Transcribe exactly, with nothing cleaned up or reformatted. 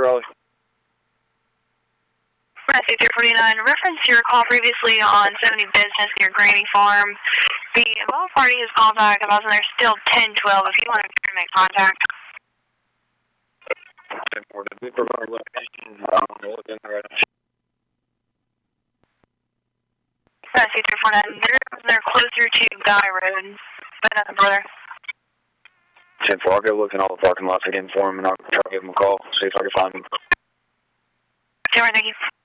Raleigh. Rescue three forty-nine, reference to your call previously on seventy Business near Granny Farm. The involved party has called back about there's still ten twelve if you want to make contact. ten four, did we provide location? I don't know what's in there right now. Rescue three forty-nine, they're, they're closer to Guy Road, but nothing further. ten four, I'll go look in all the parking lots again for him and I'll try to give him a call, see if I can find him. ten four, thank you.